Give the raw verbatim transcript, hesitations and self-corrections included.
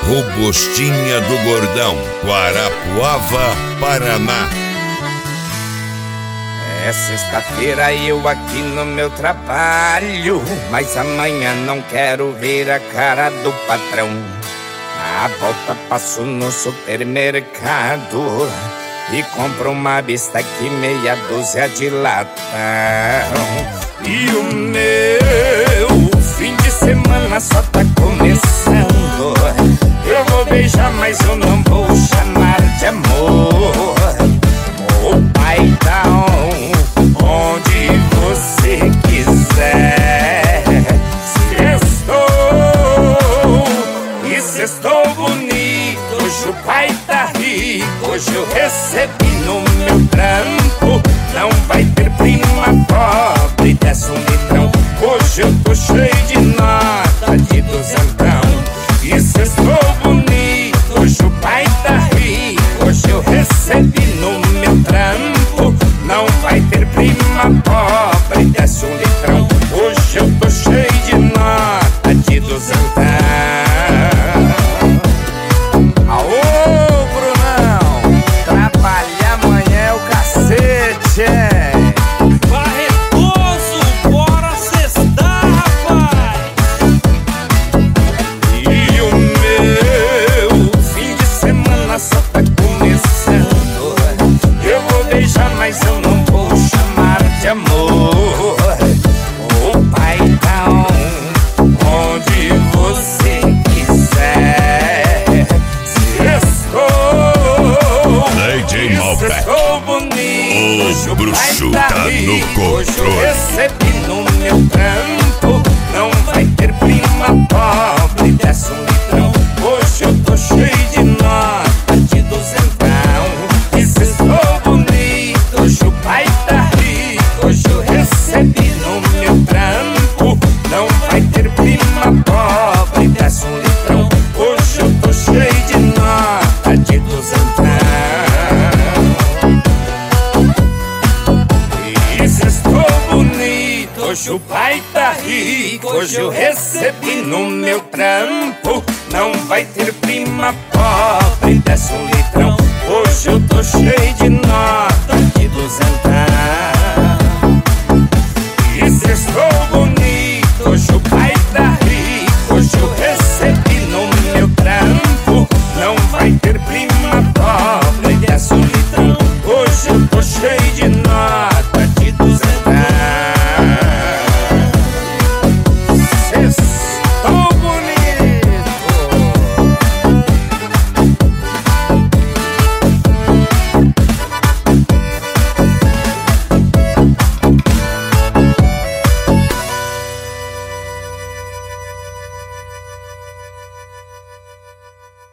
Robustinha do Gordão, Guarapuava, Paraná. É sexta-feira e eu aqui no meu trabalho, mas amanhã não quero ver a cara do patrão. Na volta passo no supermercado e compro uma bisteca e meia dúzia de latão. E o meu fim de semana só tá começando. Eu vou beijar, mas eu não vou chamar de amor. O paizão, onde você quiser. Sextou, e sextou bonito. Hoje o pai tá rico. Hoje eu recebi no meu trampo. Não vai ter prima pobre, desce um litrão. Hoje eu tô cheio de nota de duzentão. E sextou bonito. Hoje o pai tá rico. Hoje eu recebi no meu trampo. Não vai ter prima pobre, desce um litrão. Hoje eu tô cheio de nota de duzentão. Aô, Brunão, trabalhar amanhã é o cacete, é. Barretoso, bora sextar, rapaz. E o meu fim de semana só tá começando. Eu vou beijar, mas eu não vou chamar de amor. O paizão, onde você quiser. Sextou, D J Malbec, sextou bonito. Hoje o bruxo pai tá rico. no Hoje eu controle. recebi no meu trampo. Não vai ter prima pobre, desce um litrão. Hoje eu tô cheio de nota de duzentão. E sextou bonito. Hoje o pai tá rico. Hoje eu recebi no meu trampo. Não vai ter prima pobre, desce um litrão. Hoje eu tô cheio de nota de duzentão. E sextou bonito. Hoje o pai tá rico. Hoje eu recebi no meu trampo. Não vai ter prima pobre, desce um litrão. Hoje eu tô cheio de nota